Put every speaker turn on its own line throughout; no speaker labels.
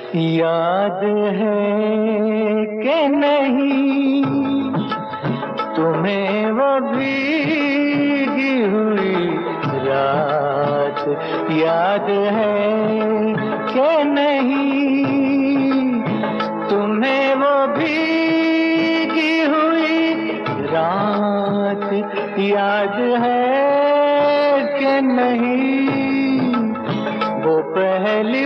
याद है कि नहीं तुम्हें वो भीगी हुई रात, याद है कि नहीं तुम्हें वो भीगी हुई रात, याद है कि नहीं वो पहली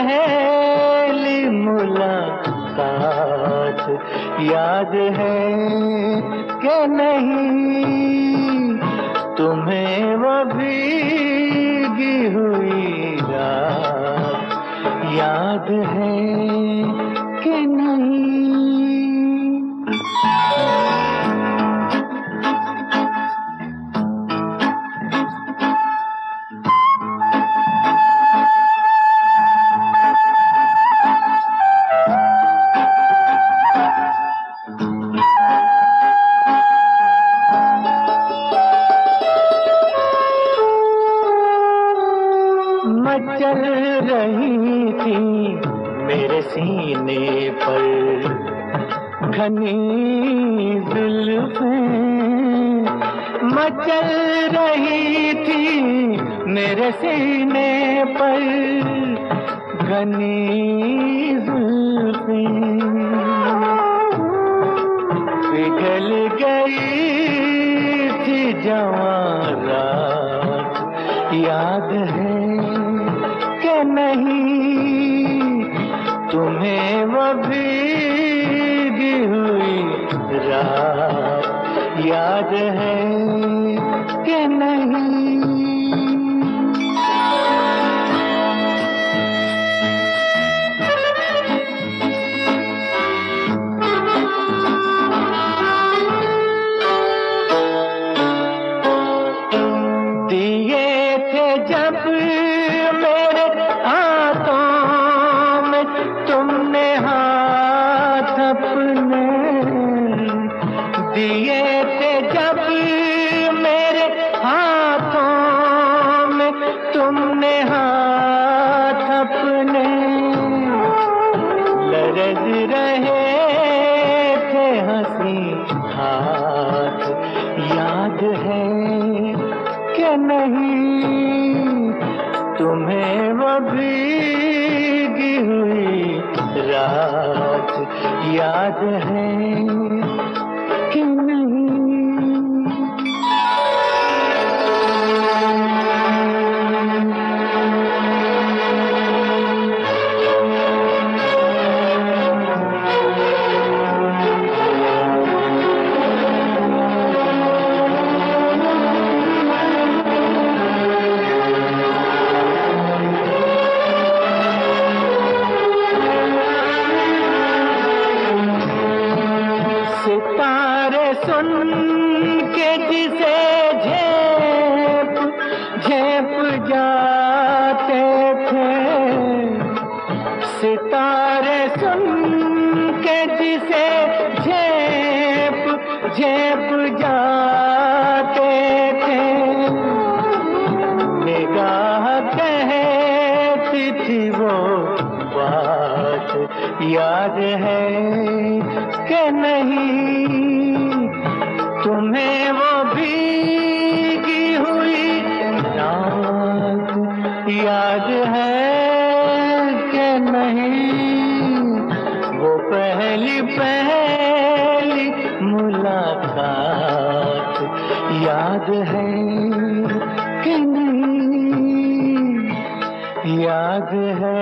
मुलाकात, याद है कि नहीं तुम्हें वो भीगी हुई रात, याद है कि नहीं। मचल रही थी मेरे सीने पर घनी जुल्फें, मचल रही थी मेरे सीने पर घनी जुल्फें, पिघल गई थी जवां रात, याद है कि नहीं तुम्हें वो भीगी हुई रात, याद है कि नहीं। दिए थे जब मेरे हाथों में तुमने हाथ अपने, दिए थे जब मेरे हाथों में तुमने हाथ अपने, लरज रहे थे हंसी हाथ, याद है कि नहीं तुम्हें वो भीगी हुई रात, याद है कि नहीं। सितारे सुन के जिसे झेप झेप जाते थे, सितारे सुन के जिसे झेप झेप जाते थे, निगाह कहती थी वो बात, याद है कि नहीं तुम्हें वो भीगी हुई रात, याद है कि नहीं वो पहली मुलाकात, याद है कि नहीं, याद है